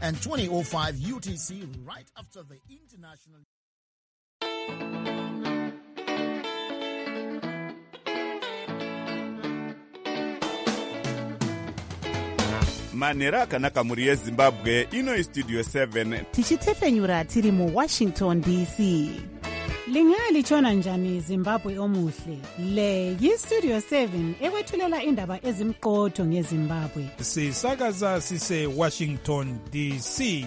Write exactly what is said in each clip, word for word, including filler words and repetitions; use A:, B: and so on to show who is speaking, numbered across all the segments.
A: and twenty oh five U T C right after the international.
B: manhero akanaka mhuri yezimbabwe. ino istudio seven
C: tichitefenyura tiri muwashington D C.
D: Lingalitshona njani Zimbabwe omuhle? Le yistudio seven ekwethulela indaba ezimqotho ngeZimbabwe.
E: Sisakaza sise Washington D C.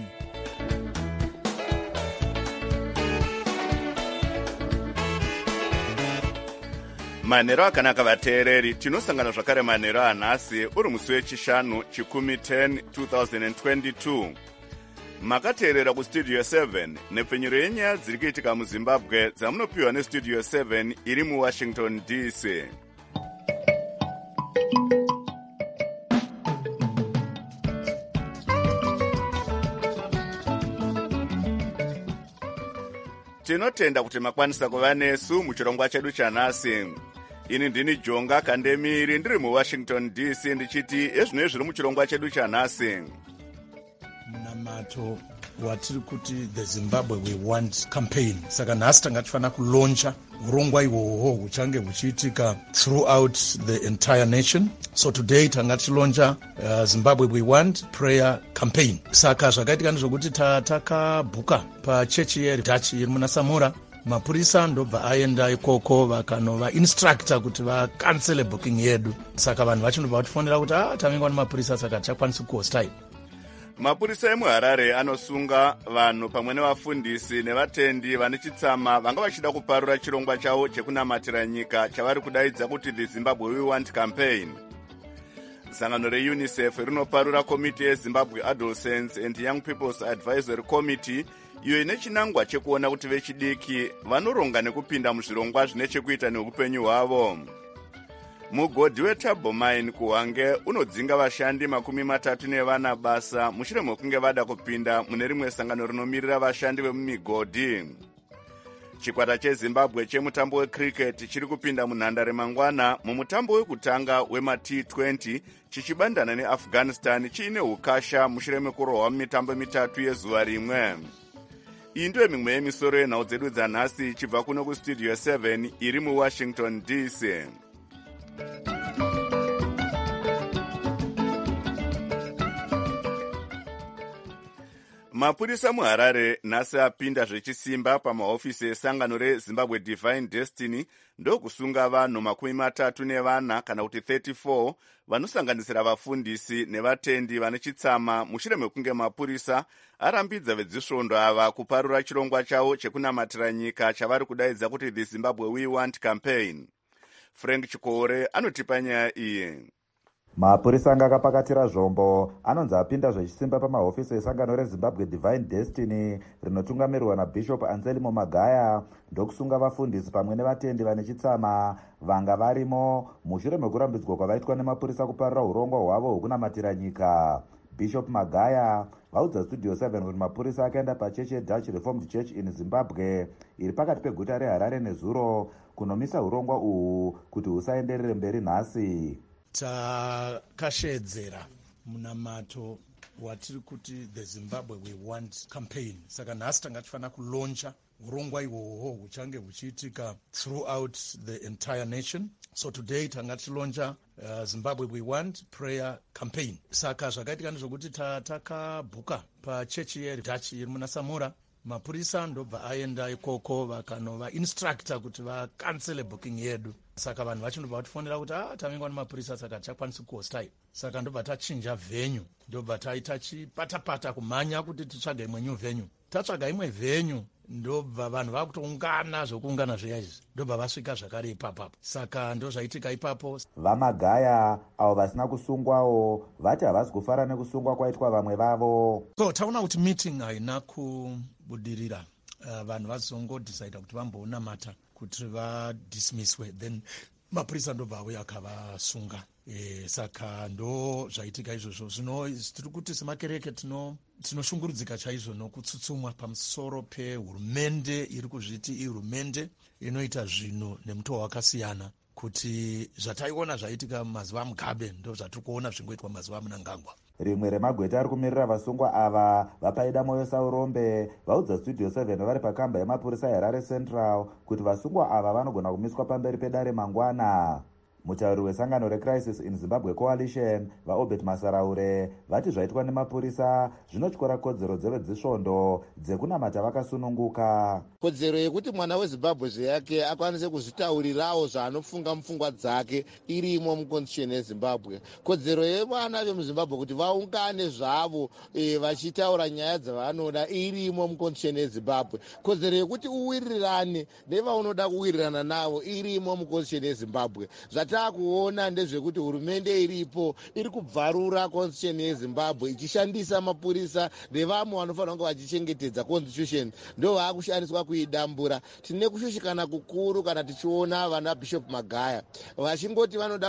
B: manhero akanaka vateereri, tinosangana zvakare manhero anhasi uri musi wechishanu chikumi ten twenty twenty-two. makateerera kustudio seven nepfenyuro yenyaya dziri kuitika muzimbabwe dzamunopiwa nestudio seven iri muwashington D C. tinotenda kuti makwanisa kuva nesu muchirongwa chedu chanhasi. ini ndini Jonga Kandemiri ndiri muwashington D C ndichiti ezvinoi zviri muchirongwa chedu chanhasi.
F: munamato watiri kuti the Zimbabwe we want campaign. Saka nhasi tanga tifanira kuloncha urongwa ihwohwo huchange huchiitika throughout the entire nation. So today tanga tichiloncha uh, Zimbabwe we want prayer campaign. Saka zvakaitika ndezvokuti takabhuka pachechi yeDutch iri muna Samura. mapurisa ndobva aenda ikoko vakanova instructor kuti vakancele booking yedu. Saka vanhu vachinobva vatifonera kuti ah tamingwa nemapurisa saka tichakwanisa kuhostai.
B: mapurisa emuharare anosunga vanhu pamwe nevafundisi nevatendi vane chitsama vanga vachida kuparura chirongwa chavo chekunamatira nyika chavari kudaidza kuti the Zimbabwe we want campaign. sangano reunicef rinoparura komiti yezimbabwe adolescents and young people's advisory committee iyo ine chinangwa chekuona kuti vechidiki vanoronga nekupinda muzvirongwa zvine chekuita neupenyu hwavo. mugodhi weTable Mine kuHwange unodzinga vashandi makumi matatu nevana basa mushure mekunge vada kupinda mune rimwe sangano rinomirira vashandi vemumigodhi. chikwata chezimbabwe chemutambo wecricket chiri kupinda munhandare mangwana mumutambo wekutanga wema T twenty chichibandana neafghanistan chiine ukasha mushure mekurohwa mumitambo mitatu yezuva rimwe. iyi ndiyo mimwe yemisoro yenhau dzedu dzanhasi chibva kuno kustudio seven iri muwashington D C. mapurisa muharare nhasi apinda zvechisimba pamahofisi esangano rezimbabwe Divine Destiny ndokusunga vanhu makumi matatu nevana kana kuti thirty-four vanosanganisira vafundisi nevatendi vane chitsama mushure mekunge mapurisa arambidza vedzisvondo ava kuparura chirongwa chavo chekunamatira nyika chavari kudaidza kuti the Zimbabwe we want campaign. Frank Chikore anotipa nyaya iyi.
G: mapurisa anga akapakatira zvombo anonzi apinda zvechisimba pamahofisi esangano rezimbabwe Divine Destiny rinotungamirwa naBishop Anselmo Magaya ndokusunga vafundisi pamwe nevatendi vane chitsama vanga varimo mushure mekurambidzwa kwavaitwa nemapurisa kuparura urongwa hwavo hwekunamatira nyika. Bishop Magaya vaudza studio seven kuti mapurisa akaenda pachechi yeDutch Reformed Church in Zimbabwe iri pakati peguta reHarare nezuro kunomisa urongwa uhu kuti husaenderere mberi nhasi.
F: takashedzera munamato watiri kuti the Zimbabwe we want campaign. Saka nhasi tanga tifanira kuloncha urongwa ihwohwo huchange huchiitika throughout the entire nation. So today tanga tichiloncha uh, Zimbabwe we want prayer campaign. Saka zvakaitika ndezvokuti takabhuka pachechi yeDutch iri muna Samura. mapurisa ndobva aenda ikoko vakanova instructor kuti vakancele booking yedu. Saka vanhu vachinobva vatifonera kuti ah tamingwa nemapurisa saka tichakwanisa kuhostai. Saka ndobva tachinja venue, ndobva taita chipatapata kumhanya kuti titsvaga imwe new venue. tatsvaga imwe venue ndobva vanhu vakutoungana zvokuungana zveya izvi ndobva vasvika zvakare ipapapo. Saka ndo zvaitika ipapo.
G: Vamagaya avo vasina kusungwawo vati havasi kufara nekusungwa kwaitwa vamwe vavo.
F: So taona kuti meeting haina kubudirira. Uh, vanhu vazongodecida kuti vamboonamata kuti vadismisswe then mapurisa ndobva auya akavasunga. E, saka ndo zvaitika izvozvo. Zvino tiri kuti semakereke tino tinoshungurudzika chaizvo nokutsutsumwa pamusoro pehurumende iri kuzviti ihurumende inoita zvinhu nemutoo wakasiyana kuti zvataiona zvaitika mazuva aMugabe ndo zvatiri kuona zvingoitwa mazuva aMnangagwa.
G: rimwe remagweta ari kumirira vasungwa ava vapaida moyo saurombe vaudza studio seven vari pakamba yemapurisa yeHarare Central kuti vasungwa ava vanogona kumiswa pamberi pedare mangwana. Mutauri wesangano reCrisis in Zimbabwe Coalition vaObert Masaraure vati zvaitwa nemapurisa zvinotyora kodzero dzevezvisvondo dzekunamata vakasununguka.
H: Kodzero yekuti mwana weZimbabwe zveyake akwanise kuzvitaurirawo zvaanofunga mupfungwa dzake irimo muconstitution yeZimbabwe. Kodzero yevana vemuZimbabwe kuti vaungane zvavo e, vachitaura nyaya dzavanoda irimo muconstitution yeZimbabwe. Kodzero yekuti uwirirane nevaunoda kuwirirana navo irimo muconstitution yeZimbabwe. Takuona ndezvekuti hurumende iripo iri kubvarura constitution yeZimbabwe ichishandisa mapurisa nevamwe vanofanira kunge vachichengetedza constitution ndo vakushandiswa kuidambura. Tine kushushikana kukuru kana tichiona vana Bishop Magaya vachingoti vanoda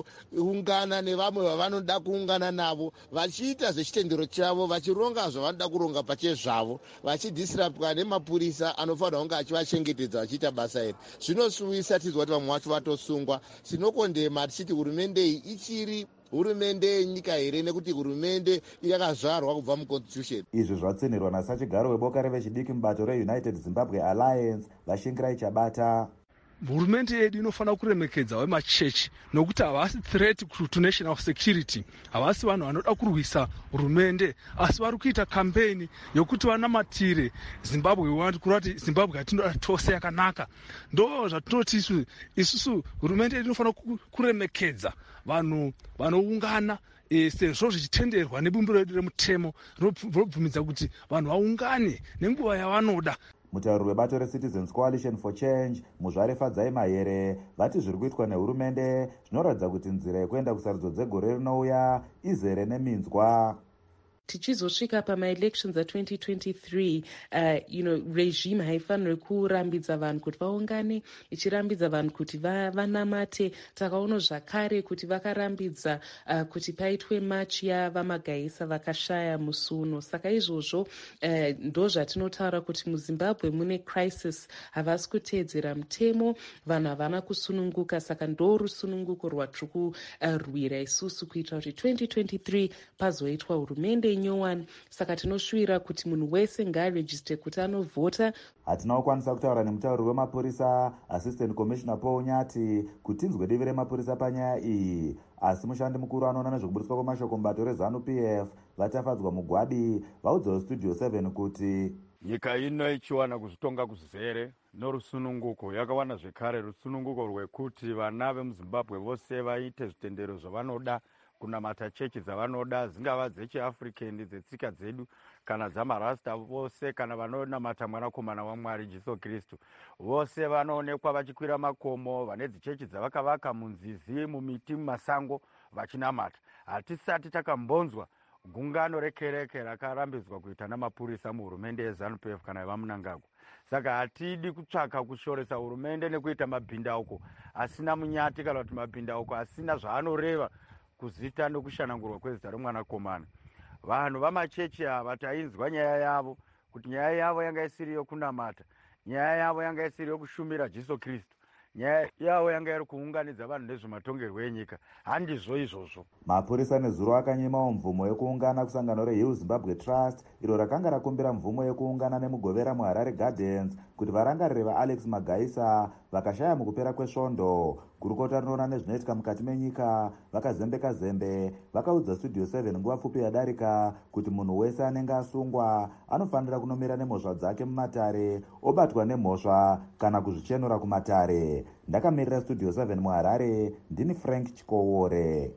H: kuungana nevamwe vavanoda kuungana navo vachiita zvechitendero chavo vachironga zvavanoda kuronga pachezvavo vachidisirapwa nemapurisa anofanira kunge achivachengetedza vachiita basa iri. Zvinosuwisa tizwa kuti vamwe vacho vatosungwa. Tinokondema tichiti hurumende iyi ichiri hurumende yenyika here nekuti hurumende yakazvarwa kubva muconstitution.
G: Izvi zvatsinirwa nasachigaro weboka revechidiki mubato reUnited Zimbabwe Alliance Vashingirai Chabata.
I: Hurumende yedu inofanira kuremekedza vemachechi nokuti havasi threat to national security, havasi vanhu vanoda kurwisa hurumende, asi vari kuita campaign yokuti vanamatire Zimbabwe want kurati Zimbabwe yatinoda tose yakanaka. Ndo zvatinoti isu isusu hurumende yedu inofanira kuremekedza vanhu vanoungana e, sezvo zvichitenderwa nebumbiro redu remutemo rinobvumidza kuti vanhu vaungane nenguva yavanoda.
G: Mutauri webato reCitizens Coalition for Change Muzvare Fadzai Mahere vati zviri kuitwa nehurumende zvinoratidza kuti nzira yekuenda kusarudzo dzegore rinouya izere neminzwa.
J: Tichizosvika pama-elections a twenty twenty-three, uh, you know, regime haifaniri kurambidza vanhu kuti vaungane, ichirambidza vanhu kuti vanamate. Takaona zvakare kuti vakarambidza uh, kuti paitwe march yavamagaisa vakashaya musuno. Saka izvozvo uh, ndo zvatinotaura kuti muZimbabwe mune crisis, havasi kuteedzera mutemo, vanhu havana kusununguka. Saka ndo rusununguko rwatiri kurwira isusu kuitira kuti twenty twenty-three pazoitwa hurumende nyowani. Saka tinoshuvira kuti munhu wese ngaarejiste kuti anovhota.
G: Hatina kukwanisa kutaura nemutauri wemapurisa Assistant Commissioner Paul Nyati kuti tinzwe divi remapurisa panyaya iyi, asi mushandi mukuru anoona nezvekubudiswa kwemashoko mubato reZanu-P F vatafadzwa mugwadi vaudzawo Studio seven kuti
K: nyika ino ichiwana kuzvitonga kuzere norusununguko yakawana zvekare rusununguko rwekuti vana vemuZimbabwe vose vaite zvitendero zvavanoda, kunamata chechi dzavanoda, dzingava dzechiAfrican dzetsika dzedu kana dzamarasta vose, kana vanonamata mwanakomana waMwari Jesu Kristu vose vanoonekwa vachikwira makomo, vane dzichechi dzavakavaka munzizi, mumiti, mumasango vachinamata. Hatisati takambonzwa gungano rekereke rakarambidzwa kuita namapurisa muhurumende yeZanu-P F kana yevaMunangagwa. Saka hatidi kutsvaka kushoresa hurumende nekuita mabhindauko asina munyati kana kuti mabhindauko asina zvaanoreva kuzita nokushanangurwa kwezita remwanakomana. Vanhu vamachechi ava tainzwa nyaya yavo kuti nyaya yavo yanga isiri yokunamata, nyaya yavo yanga isiri yokushumira Jesu Kristu, nyaya yavo yanga iri kuunganidza vanhu nezvematongerwo enyika. Handizvo izvozvo.
G: Mapurisa nezuro akanyimawo mvumo yekuungana kusangano reHill Zimbabwe Trust iro rakanga rakumbira mvumo yekuungana nemugovera muHarare Gardens kuti varangarire vaAlex Magaisa vakashaya mukupera kwesvondo. Gurukota rinoona nezvinoitika mukati menyika vakazembeka zembe vakaudza Studio seven nguva pfupi yadarika kuti munhu wese anenge asungwa anofanira kunomira nemhosva dzake mumatare, obatwa nemhosva kana kuzvichenura kumatare. Ndakamirira Studio seven muHarare, ndini Frank Chikowore.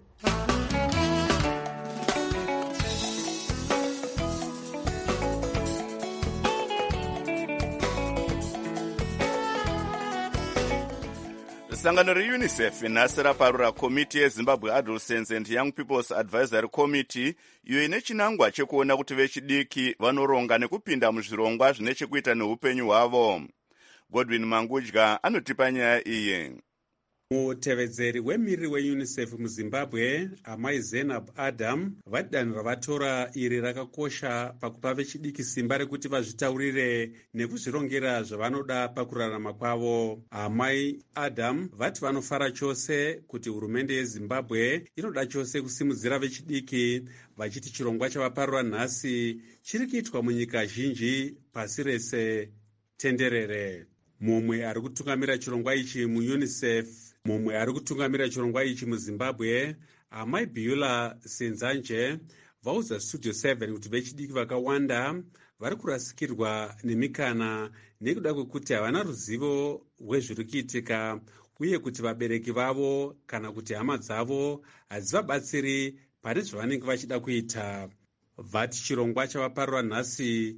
B: Sangano reUNICEF nhasi raparura komiti yeZimbabwe Adolescents and Young People's Advisory Committee iyo ine chinangwa chekuona kuti vechidiki vanoronga nekupinda muzvirongwa zvine chekuita neupenyu hwavo. Godwin Mangudya anotipa nyaya iyi.
L: mutevedzeri wemiriri weunicef muzimbabwe amai zenab adam vati danho ravatora iri rakakosha pakupa vechidiki simba rekuti vazvitaurire nekuzvirongera zvavanoda pakurarama kwavo. Amai adam vati vanofara chose kuti hurumende yezimbabwe inoda chose kusimudzira vechidiki, vachiti chirongwa chavaparura nhasi chiri kuitwa munyika zhinji pasi rese tenderere. Mumwe ari kutungamira chirongwa ichi muunicef mumwe ari kutungamira chirongwa ichi muzimbabwe amai Beulah Senzanje vaudza studio seven kuti vechidiki vakawanda vari kurasikirwa nemikana nekuda kwekuti havana ruzivo rwezviri kuitika uye kuti vabereki vavo kana kuti hama dzavo hadzivabatsiri pane zvavanenge vachida kuita. Vati chirongwa chavaparura nhasi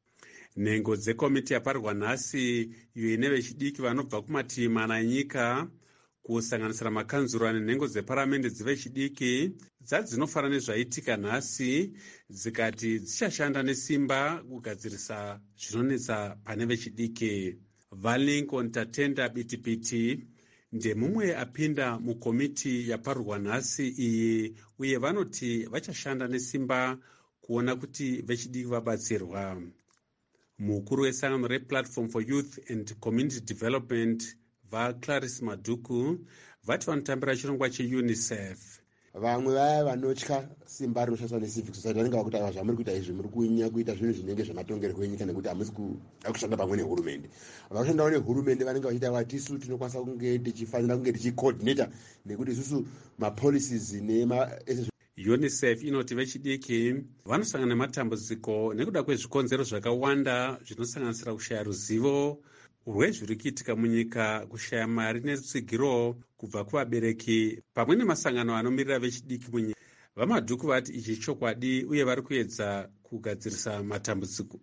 L: nhengo dzekomiti yaparirwa nhasi iyo ine vechidiki vanobva kumativi mana enyika kusanganisira makanzura nenhengo dzeparamende dzevechidiki dzadzinofanira nezvaitika nhasi dzikati dzichashanda nesimba kugadzirisa zvinonetsa pane vechidiki. Valincoln Tatenda Bitipiti ndemumwe apinda mukomiti yaparirwa nhasi iyi uye vanoti vachashanda nesimba kuona kuti vechidiki vabatsirwa. Mukuru wesangano replatform for youth and community development vaClarice Maduku vati vanotambira chirongwa cheunicef.
M: Vamwe vaya vanotya simba rinoshandiswa necivic society vanenge vakuti ava zvamuri kuita izvi muri kunya kuita zvinhu zvinenge zvematongerwo enyika nekuti hamusi kushanda pamwe nehurumende. Vakushandawo nehurumende vanenge vachiita vati isu tinokwanisa kunge tichifanira kunge tichicoordinata nekuti isusu mapolicies nema
L: UNICEF inoti vechidiki vanosangana nematambudziko nekuda kwezvikonzero zvakawanda zvinosanganisira kushaya ruzivo rwezviri kuitika munyika, kushaya mari netsigiro kubva kuvabereki pamwe nemasangano anomirira vechidiki munyika. VaMaduku vati ichi chokwadi uye vari kuedza kugadzirisa matambudziko.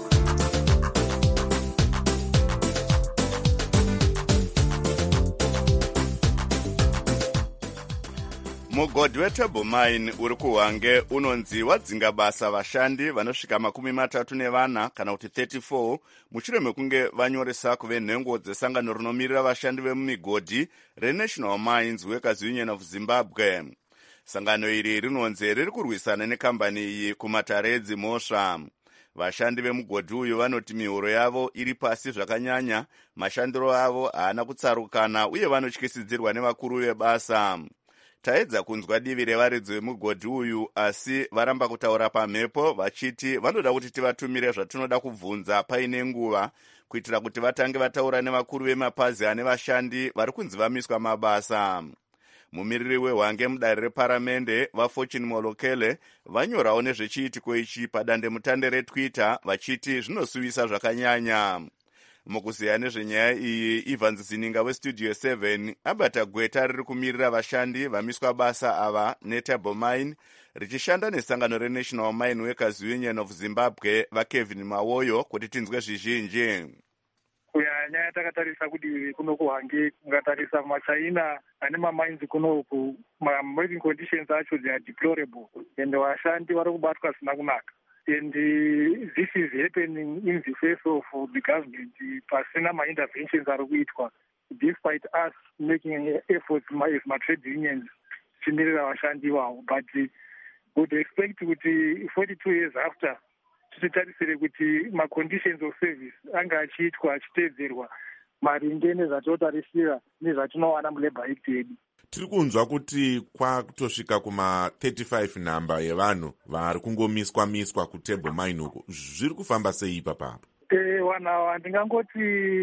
B: Mugodhi weTable Mine uri kuhwange unonzi wadzinga basa vashandi vanosvika makumi matatu nevana kana kuti thirty-four mushure mekunge vanyoresa kuve nhengo dzesangano rinomirira vashandi vemumigodhi reNational Mines Workers Union of Zimbabwe. Sangano iri rinonzi riri kurwisana nekambani iyi kumatare edzimhosva. Vashandi vemugodhi uyu vanoti mihoro yavo iri pasi zvakanyanya, mashandiro avo haana kutsarukana uye vanotyisidzirwa nevakuru vebasa. Taedza kunzwa divi revaridzi vemugodhi uyu asi varamba kutaura pamhepo vachiti vanoda kuti tivatumire zvatinoda kubvunza paine nguva kuitira kuti vatange vataura nevakuru vemapazi ane vashandi vari kunzi vamiswa mabasa. Mumiriri wehwange mudare reparamende vaFortune Molokele vanyorawo nezvechiitiko ichi padandemutande reTwitter vachiti zvinosuvisa zvakanyanya. Mukuziya nezvenyaya iyi, Evans Zininga weStudio seven abata gweta riri kumirira vashandi vamiswa basa ava neTable Mine richishanda nesangano reNational Mine Workers Union of Zimbabwe vaKevin Mawoyo kuti tinzwe zvizhinji.
N: Kunyanya takatarisa kuti kuno kuhwange kungatarisa maChina ane mamines kunoku ma-working conditions acho they are deplorable and vashandi vari kubatwa zvisina kunaka. And uh, this is happening in the face of uh, the government pasina ma-interventions ari kuitwa despite us making efforts as ma-trade unions chimirira vashandi vavo, but uh, would expect kuti forty-two years after tichitarisire kuti ma-conditions of service anga achiitwa achiteedzerwa maringe nezvatinotarisira nezvatinowana mulabour act yedu.
O: Tiri kunzwa kuti kwakutosvika kuma thirty-five namba yevanhu vari kungomiswa miswa kuTable Mine uko. Zviri kufamba sei ipapapo?
N: Eh, vanhu ava ndingangoti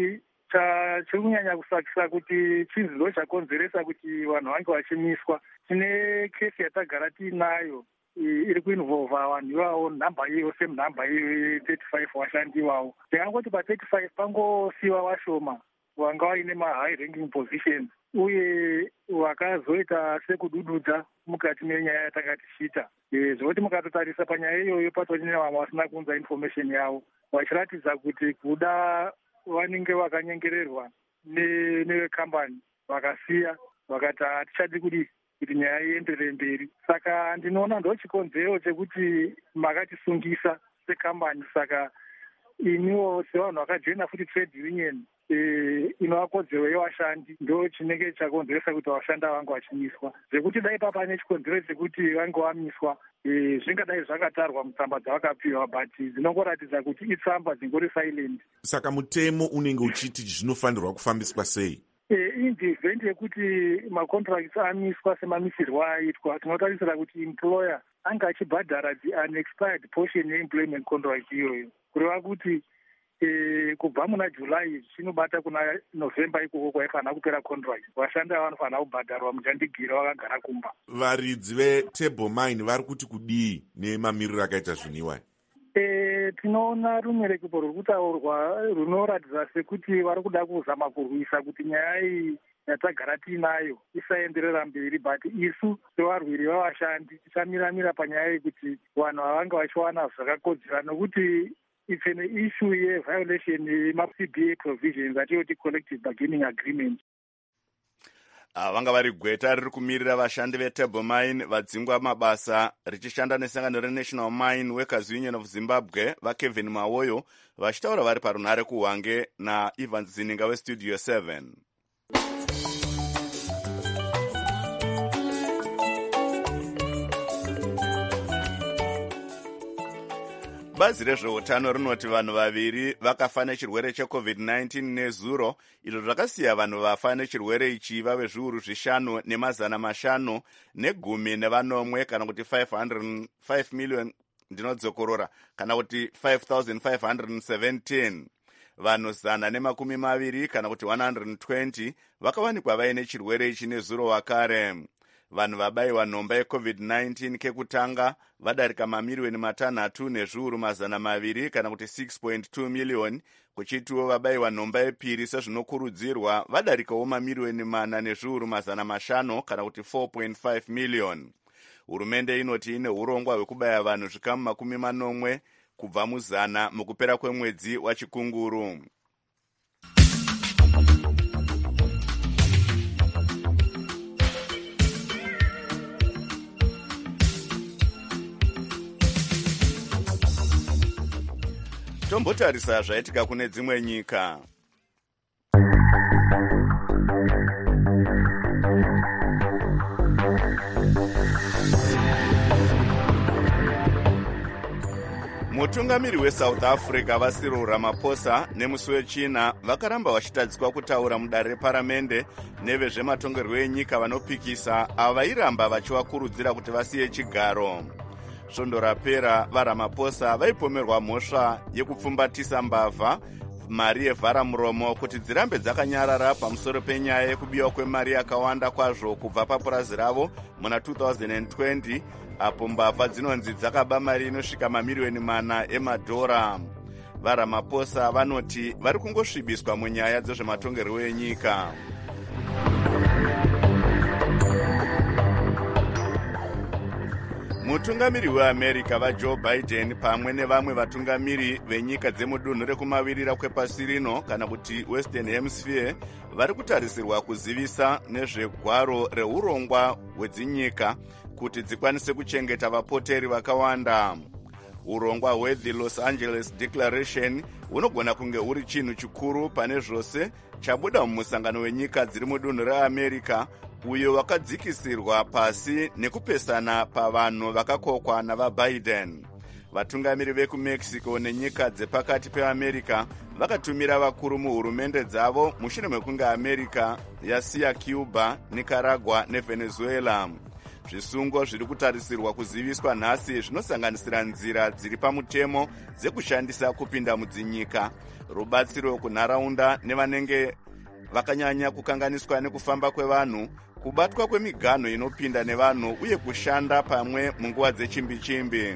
N: chiri kunyanya kusakisa kuti chinzindo chakonzeresa kuti vanhu vange vachimiswa. Tine kesi yatagara tiinayo iri kuinvolva vanhu ivavo nhamba iyo same nhamba iyo thirty-five vashandi ivavo. Ndingangoti pa thirty-five pangosiyiwa vashoma vanga vaine ma-high ranking positions uye vakazoita sekudududza mukati menyaya yatanga tichiita. Zvekuti mukatotarisa panyaya iyoyo patori nevamwe vasina kuunza information yavo vachiratidza kuti kuda vanenge vakanyengererwa nevekambani vakasiya vakati hatichadi kudi kuti nyaya ienderere mberi. Saka ndinoona ndo chikonzero chekuti makatisungisa sekambani. Saka iniwo sevanhu vakajoina futi trade union e, inova kodzero yevashandi ndo chinenge chakonzeresa kuti vashandi vange vachimiswa. Zvekuti dai papane chikonzero chekuti vange vamiswa e, zvingadai zvakatarwa mutsamba dzavakapiwa, but dzinongoratidza kuti itsamba dzingori silent.
O: Saka mutemo unenge uchiti zvinofanirwa kufambiswa sei?
N: Indivhendi yekuti macontracts amiswa semamisirwo aitwa, tinotarisira kuti employer anga achibhadhara the unexpired portion yeemployment contract iyoyo, kureva kuti e, kubva muna July chinobata kuna November ikoko kwaifanira kupera contract, vashandi ava vanofanira kubhadharwa muchandigira vakagara kumba.
O: Varidzi veTable Mine vari kuti kudii nemamiriro akaita zviniwa?
N: E, tinoona rumwe rekipo ruri kutaurwa runoratidza sekuti vari kuda kuzama kurwisa kuti nyaya iyi yatagara tiinayo isaenderera mberi, but isu sevarwiri vavashandi tichamiramira panyaya yekuti vanhu vavange vachiwana zvakakodzera, nokuti it's an issue yeviolation yema-C B A provisions atinoti collective bargaining agreement.
B: Vanga vari gweta riri kumirira vashandi veTable Mine vadzingwa mabasa richishanda nesangano reNational Mine Workers Union of Zimbabwe vaKevin Mawoyo vachitaura vari parunhare kuhwange naEvans Zininga weStudio seven. Bazi rezveutano rinoti vanhu vaviri vakafa nechirwere checovid nineteen nezuro, izvo zvakasiya vanhu vafa nechirwere ichi vave zviuru zvishanu nemazana mashanu negumi nevanomwe, kana kuti five hundred five million ndinodzokorora, kana kuti five thousand five hundred seventeen. Vanhu zana nemakumi maviri kana kuti one hundred twenty vakawanikwa vaine chirwere ichi nezuro wakare. Vanhu vabayiwa nhomba yecovid nineteen kekutanga vadarika mamiliyoni matanhatu nezviuru mazana maviri kana kuti six point two million, kuchitiwo vabayiwa nhomba yepiri sezvinokurudzirwa vadarikawo mamiliyoni mana nezviuru mazana mashanu kana kuti four point five million. Hurumende inoti ine urongwa hwekubaya vanhu zvikamu makumi manomwe kubva muzana mukupera kwemwedzi wachikunguru. Tombotarisa zvaitika kune dzimwe nyika. Mutungamiri weSouth Africa vaCyril Ramaphosa nemusi wechina vakaramba vachitadziswa kutaura mudare reparamende nevezvematongerwo enyika vanopikisa ava vairamba vachivakurudzira kuti vasiye chigaro. Svondo rapera vaRamaphosa vaipomerwa mhosva yekupfumbatisa mbavha mari yevharamuromo kuti dzirambe dzakanyarara pamusoro penyaya yekubiwa kwemari yakawanda kwazvo kubva papurazi ravo muna two thousand twenty, apo mbavha dzinonzi dzakaba mari inosvika mamiliyoni mana emadhora. VaRamaphosa vanoti vari kungosvibiswa munyaya dzezvematongerwo enyika. Mutungamiri weAmerica vaJoe Biden pamwe nevamwe vatungamiri venyika dzemudunhu rekumavirira kwepasi rino kana kuti Western Hemisphere vari kutarisirwa kuzivisa nezvegwaro reurongwa hwedzinyika kuti dzikwanise kuchengeta vapoteri vakawanda. Urongwa hweThe Los Angeles Declaration hunogona kunge huri chinhu chikuru pane zvose chabuda mumusangano wenyika dziri mudunhu reAmerica uyo wakadzikisirwa pasi nekupesana pavanhu vakakokwa navaBiden. Vatungamiri vekumexico nenyika dzepakati peAmerica vakatumira vakuru muhurumende dzavo mushure mekunge America yasiya Cuba, Nicaragua neVenezuela. Zvisungo zviri kutarisirwa kuziviswa nhasi zvinosanganisira nzira dziri pamutemo dzekushandisa kupinda mudzinyika, rubatsiro kunharaunda nevanenge vakanyanya kukanganiswa nekufamba kwevanhu, kubatwa kwemiganho inopinda nevanhu uye kushanda pamwe munguva dzechimbi-chimbi.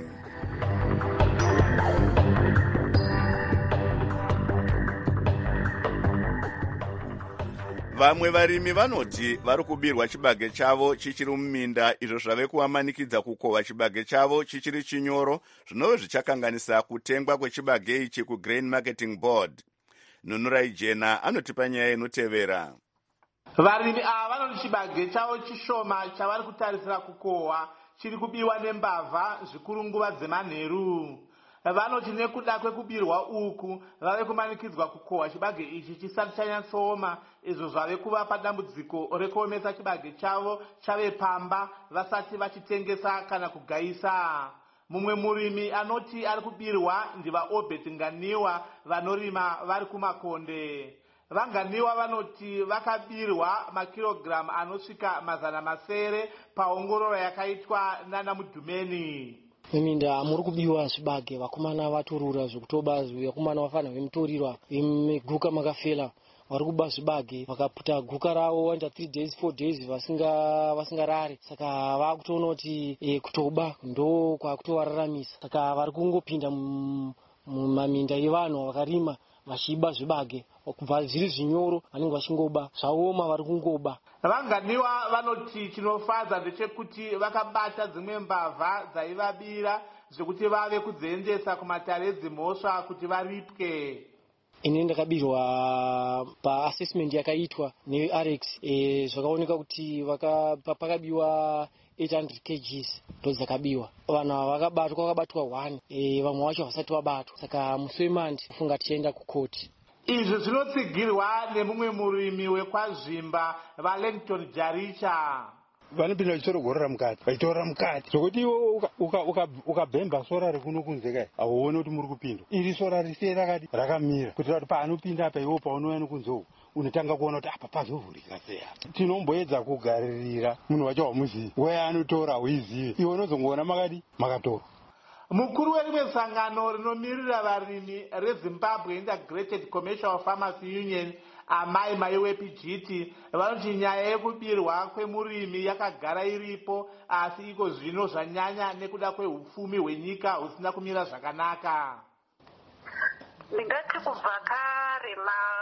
B: Vamwe varimi vanoti vari kubirwa chibage chavo chichiri muminda, izvo zvave kuvamanikidza kukova chibage chavo chichiri chinyoro, zvinove zvichakanganisa kutengwa kwechibage ichi kuGrain Marketing Board. Nunurai Jena anotipa nyaya inotevera.
P: Varimi ava vanoti chibage chavo chishoma chavari kutarisira kukohwa chiri kubiwa nembavha zvikuru nguva dzemanheru. vanoti nekuda kwekubirwa uku vave kumanikidzwa kukohwa chibage ichi chisati chanyatsooma, izvo zvave kuvapa dambudziko rekuomesa chibage chavo chave pamba vasati vachitengesa kana kugayisa. Mumwe murimi anoti ari kubirwa ndivaobert Nganiwa vanorima vari kumakonde. Vanganiwa vanoti vakabirwa makirogiramu anosvika mazana masere paongororo yakaitwa nana Mudhumeni.
Q: Meminda muri kubiwa zvibage vakomana vaturura zvekutoba vakomana vafana vemutorirwa vemuguka makafela vari kuba zvibage vakaputa guka ravo wanda three days four days vasinga vasingarari, saka vakutoona kuti e, kutoba ndo kwakutovararamisa, saka vari kungopinda mumaminda evanhu vakarima vachiba zvibage kubva zviri zvinyoro vanenge vachingoba zvaoma vari kungoba.
P: Vanganiwa vanoti chinofadza ndechekuti vakabata dzimwe mbavha dzaivabira zvekuti vave kudziendesa kumatare edzimhosva kuti varipwe.
Q: Ini ndakabirwa paassessment yakaitwa neRx, e, zvakaoneka kuti pakabiwa eight hundred kilograms ndo dzakabiwa. Vanhu vakabatwa vakabatwa one, e, vamwe vacho vasati vabatwa, saka musi wemandi kufunga tichienda kukoti.
P: Izvi zvinotsigirwa nemumwe murimi wekwazvimba vaLangton Jaricha.
R: Vanopinda vachitora gorora mukati vachitora mukati zvokuti iwe ukabhemba sora rekuno kunze kai hauoni kuti muri kupinda. Iri sora risiye rakadi rakamira kuitira kuti paanopinda apa iwo paunouya nokunzewo unotanga kuona kuti apa pazovhurika seya. Tinomboedza kugaririra munhu wacho wamuzivi weya anotora hauizivi iwe unozongoona makadi makatora.
P: Mukuru werimwe sangano rinomirira varimi reZimbabwe Integrated Commercial Farmers Union Amai Maiwepijiti vanoti nyaya yekubirwa kwemurimi yakagara iripo, asi iko zvino zvanyanya nekuda kwehupfumi hwenyika husina kumira zvakanaka.
S: Ndingati kubva kare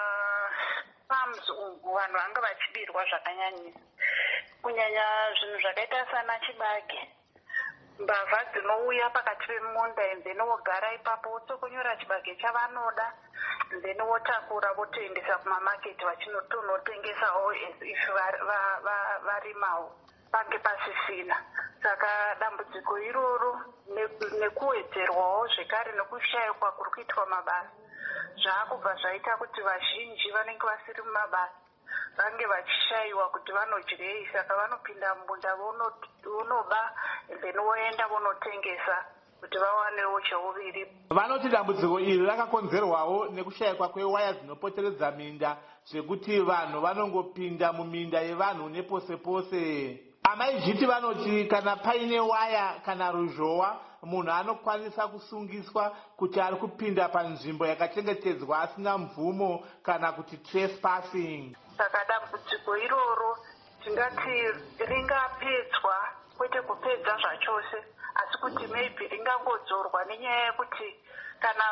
S: mafarms umu vanhu vanga vachibirwa zvakanyanyisa, kunyanya zvinhu zvakaita sana chibage. Mbavha dzinouya pakati pemunda enzeni wogara ipapo wotsokonyora chibage chavanoda, enzeni wotakura votoendesa kumamaketi vachinotonotengesawo if varimawo pange pasisina. Saka dambudziko iroro nekuwedzerwawo zvekare nekushayikwa kuri kuitwa mabasa zvaakubva zvaita kuti vazhinji vanenge vasiri mumabasa vange vachishayiwa kuti vanodyei, saka vanopinda mumunda vonoba then voenda vonotengesa kuti vawanewo cheuviri.
P: Vanoti dambudziko iri rakakonzerwawo nekushayikwa kwewaya dzinopoteredza minda, zvekuti vanhu vanongopinda muminda yevanhu nepose pose. Amaijiti vanoti kana paine waya kana ruzhowa munhu anokwanisa kusungiswa kuti ari kupinda panzvimbo yakachengetedzwa asina mvumo kana kuti trespassing.
S: Saka dambudziko iroro tingati ringapedzwa, kwete kupedza zvachose, asi kuti maybe ringangodzorwa nenyaya yekuti kana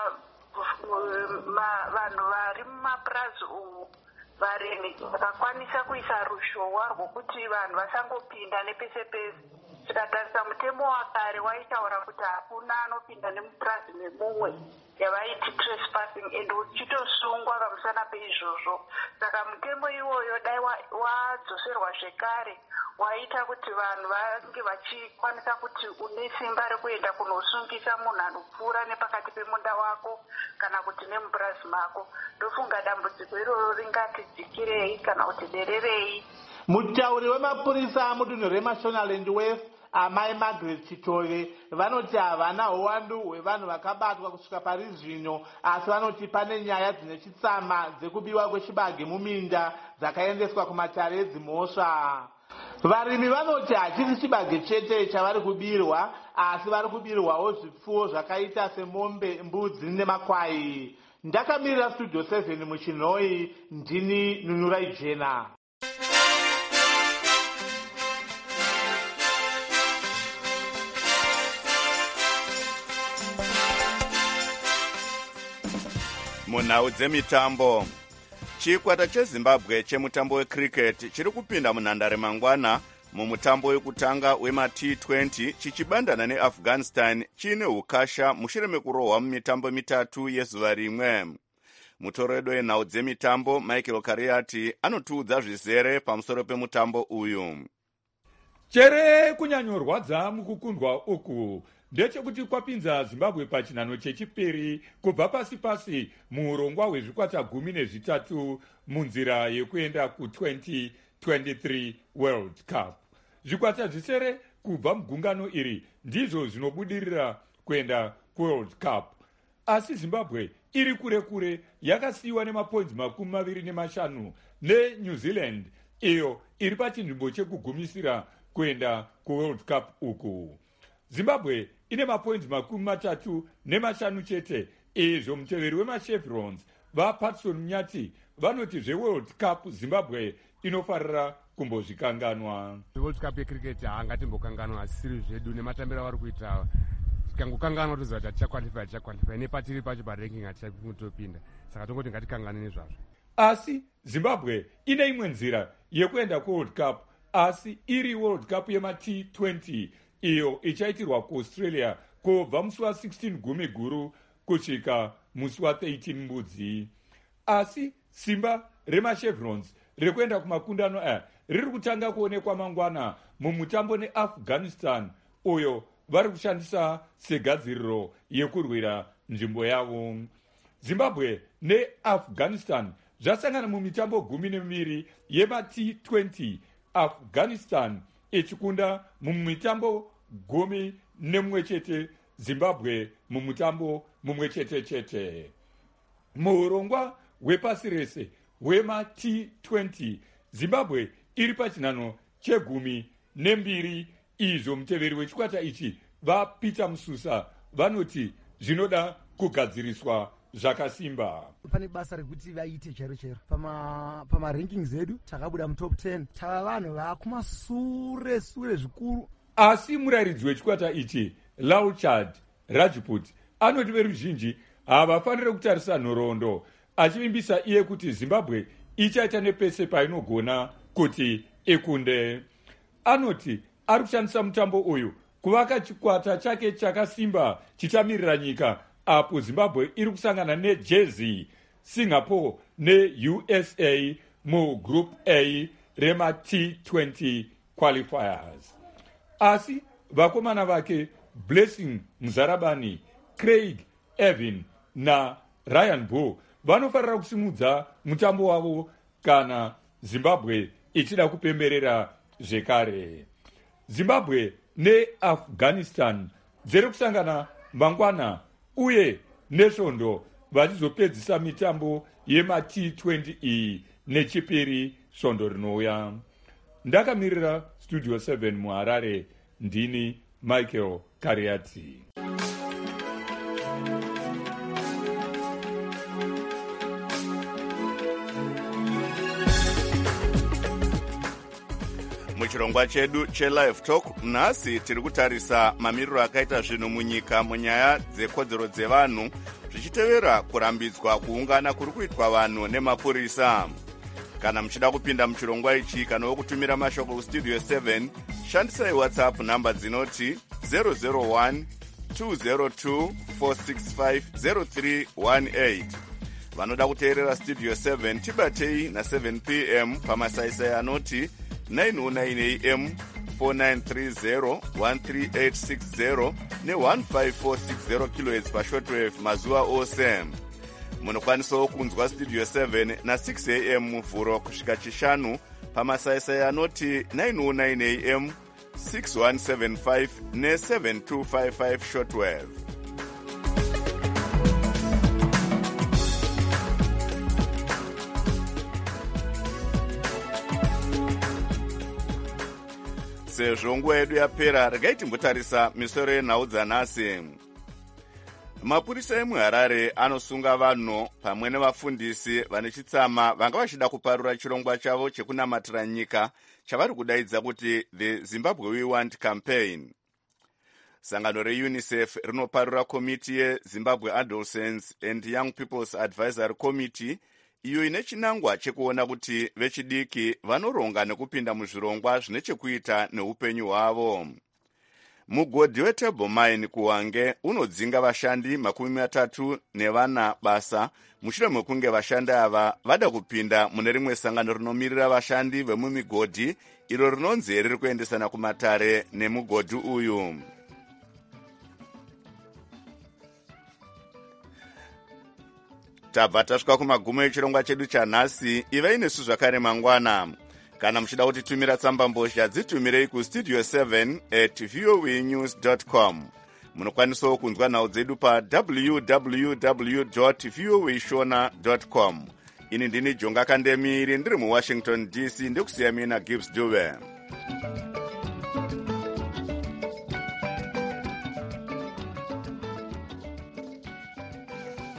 S: vanhu vari mumapurazi umu varimi vakakwanisa kuisa ruzhowa rwokuti vanhu vasangopinda nepese pese. Tikatarisa mutemo wakare waitaura kuti hakuna anopinda nemupurazi memumwe yavaiti trespassing and uchitosungwa pamusana peizvozvo. Saka mutemo iwoyo dai wadzoserwa zvekare waita kuti vanhu vange vachikwanisa kuti une simba rekuenda kunosungisa munhu anopfuura nepakati pemunda wako kana kuti nemupurazi mako. Ndofunga dambudziko iroro ringati dzikirei kana kuti dererei.
P: Mutauri wemapurisa mudunhu reMashonaland West Amai Margaret Chitove vanoti havana uwandu hwevanhu vakabatwa kusvika pari zvino, asi vanoti pane nyaya dzine chitsama dzekubiwa kwechibage muminda dzakaendeswa kumatare edzimhosva. Varimi vanoti hachisi chibage chete chavari kubirwa, asi vari kubirwawo zvipfuwo zvakaita semombe, mbudzi nemakwai. Ndakamirira Studio seven muchinhoi, ndini Nunurai Jena.
B: Munhau dzemitambo, chikwata cheZimbabwe chemutambo wecricket chiri kupinda munhandare mangwana mumutambo wekutanga wema-T twenty chichibandana neAfghanistan chiine ukasha mushure mekurohwa mumitambo mitatu yezuva rimwe. Mutoredo wenhau dzemitambo Michael Kariati anotiudza zvizere pamusoro pemutambo uyu.
T: Chere kunyanyorwadza mukukundwa uku ndechekuti kwapinza zimbabwe pachinhano chechipiri kubva pasi pasi muurongwa hwezvikwata gumi nezvitatu munzira yekuenda ku-twenty twenty-three world cup. Zvikwata zvisere kubva mugungano iri ndizvo zvinobudirira kuenda kuworld cup, asi zimbabwe iri kure kure, yakasiyiwa nemapoints makumi maviri nemashanu nenew zealand iyo iri pachinzvimbo chekugumisira kuenda kuworld cup uku. Zimbabwe ine mapoints makumi matatu nemashanu chete. Izvo muteveri wemachevrons vaPatson Munyati vanoti zveworld cup Zimbabwe inofarira kumbozvikanganwa.
U: World cup yecricket haangatimbokanganwa, asiri zvedu nematambiro avari kuita tikangokanganwa toziva kuti hatichakwalify tichakwalify nepatiri pacho paranking hatichakutopinda, saka tongoti ngatikangane nezvazvo.
T: Asi Zimbabwe ine imwe nzira yekuenda kuworld cup, asi iri world cup yema T twenty iyo ichaitirwa kuAustralia kubva musi wa sixteen gumi guru kusvika musi wa thirteen mbudzi. Asi simba remachevrons rekuenda kumakundano aya riri kutanga kuonekwa mangwana mumutambo neAfghanistan uyo vari kushandisa segadziriro yekurwira nzvimbo yavo. Zimbabwe neAfghanistan zvasangana mumitambo gumi nemiviri yema T twenty, Afghanistan ichikunda mumumitambo gumi nemumwe chete, Zimbabwe mumutambo mumwe chete chete. Muurongwa hwepasi rese hwema T twenty, Zimbabwe iri pachinhano chegumi nembiri. Izvo muteveri wechikwata ichi vaPeter Mususa vanoti zvinoda kugadziriswa zvakasimba.
V: Pane basa rekuti vaite chero chero pamarankings edu takabuda mutop ten, tava vanhu vakumasure sure zvikuru.
T: Asi murayiridzi wechikwata ichi Lauchard Rajput anoti veruzhinji havafaniri kutarisa nhoroondo, achivimbisa iye kuti Zimbabwe ichaita nepese painogona kuti ikunde. Anoti ari kushandisa mutambo uyu kuvaka chikwata chake chakasimba chichamirira nyika, apo Zimbabwe iri kusangana neJersey, Singapore neU S A mugroup A rema T twenty qualifiers. Asi vakomana vake Blessing Muzarabani, Craig Evan na Ryan Bull vanofarira kusimudza mutambo wavo kana Zimbabwe ichida kupemberera zvekare. Zimbabwe neAfghanistan dziri kusangana mangwana uye nesvondo vachizopedzisa mitambo yema T twenty iyi nechipiri svondo rinouya. Ndakamirira Studio seven muHarare, ndini Michael Kariati.
B: Muchirongwa chedu cheLive Talk nhasi tiri kutarisa mamiriro akaita zvinhu munyika munyaya dzekodzero dzevanhu zvichitevera kurambidzwa kuungana kuri kuitwa vanhu nemapurisa. Kana muchida kupinda muchirongwa ichi kana wokutumira mashoko kustudio seven, shandisai WhatsApp namba dzinoti zero zero one two zero two four six five zero three one eight. Vanoda kuteerera Studio seven tibatei na seven p m pamasaisai anoti nine oh nine a m four nine three zero one three eight six zero ne one five four six zero kilohertz pashortwave mazuva ose. Munokwanisawo kunzwa Studio seven na six a m muvhuro kusvika chishanu pamasaisai anoti nine oh nine a m six one seven five ne seven two five five shortwave. Sezvo nguva yedu yapera, regai timbotarisa misoro yenhau dzanhasi. Mapurisa emuHarare anosunga vanhu pamwe nevafundisi vane chitsama vanga vachida kuparura chirongwa chavo chekunamatira nyika chavari kudaidza kuti the Zimbabwe We Want campaign. Sangano reUNICEF rinoparura komiti yeZimbabwe Adolescents and Young People's Advisory Committee iyo ine chinangwa chekuona kuti vechidiki vanoronga nekupinda muzvirongwa zvine chekuita neupenyu hwavo. Mugodhi weTable Mine kuwange unodzinga vashandi makumi matatu nevana basa mushure mekunge vashandi ava vada kupinda mune rimwe sangano rinomirira vashandi vemumigodhi iro rinonzi riri kuendesana kumatare nemugodhi uyu. tabva tasvika kumagumo echirongwa chedu chanhasi. ivai nesu zvakare mangwana. Kana muchida kutitumira tsamba mbozha dzitumirei kustudio seven at voanews dot com. Munokwanisawo kunzwa nhau dzedu pa w w w dot voa shona dot com. Ini ndini Jonga Kandemiri ndiri muWashington D C ndikusiya mina Gibbs Dube.